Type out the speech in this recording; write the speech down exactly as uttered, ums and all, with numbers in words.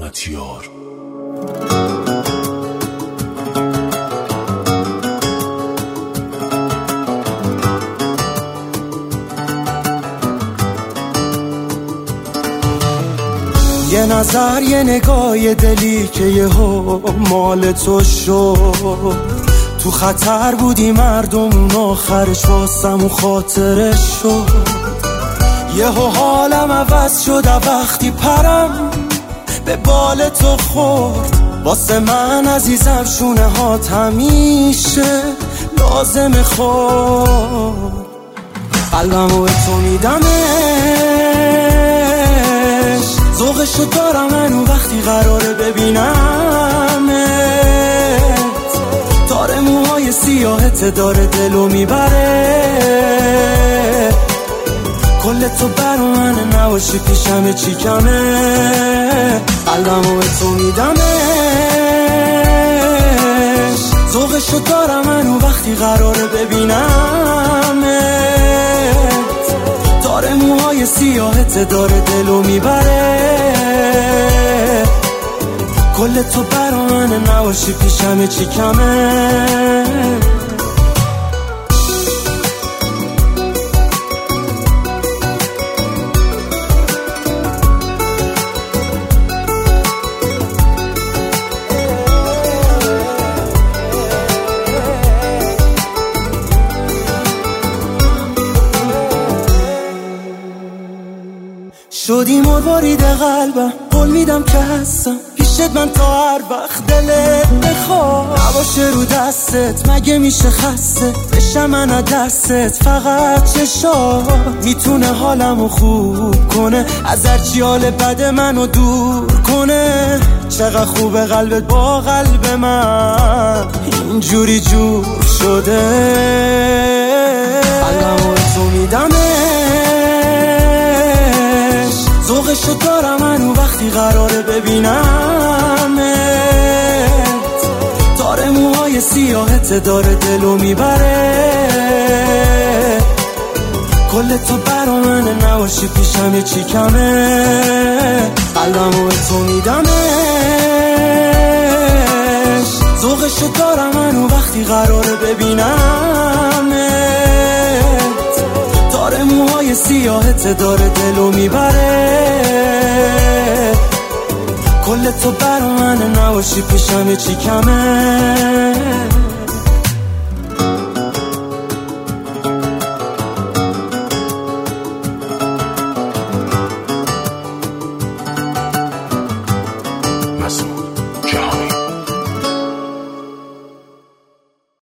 دولتیار. یه نظر یه نگاه یه دلی که یه ها مال تو شد، تو خطر بودی مردم آخرش واسم و خاطرش شد. یه ها حالم عوض شد وقتی پرم به بال تو خورد. واسه من عزیزم شونه هات همیشه لازم خورد. قلبم و تو میدمش، ذوقشو دارم منو وقتی قراره ببینمت. تاره موهای سیاهت داره دلو میبره، کل تو برا منه نباشی پیشمه چی کمه. قلبم و تو میدمش، ذوقشو دارم منو وقتی قراره ببینمت. تاره موهای سیاهت داره دلو میبره، کل تو برا منه نباشی پیشمه چی کمه. شدی مروارید قلبم، قول میدم که هستم پیشت من تا هر وقت دلت بخواد. نباشه رو دستت مگه میشه خسته بشم من از دستت. فقط چشات میتونه حالمو خوب کنه، از هرچی حال بد منو دور کنه. چقدر خوبه قلبت با قلب من اینجوری جور شده. قلبمو تو میدمه، ذوقشو دارم منو وقتی قراره ببینمت. تاره موهای سیاهت داره دلو میبره، کل تو برا منه نباشی پیشمه چی کمه. قلبمو تو میدمش، ذوقشو دارم منو وقتی قراره ببینمت. تاره موهای سیاهت داره دلو میبره، کل تو برا منه نباشی پیشمه چی کمه.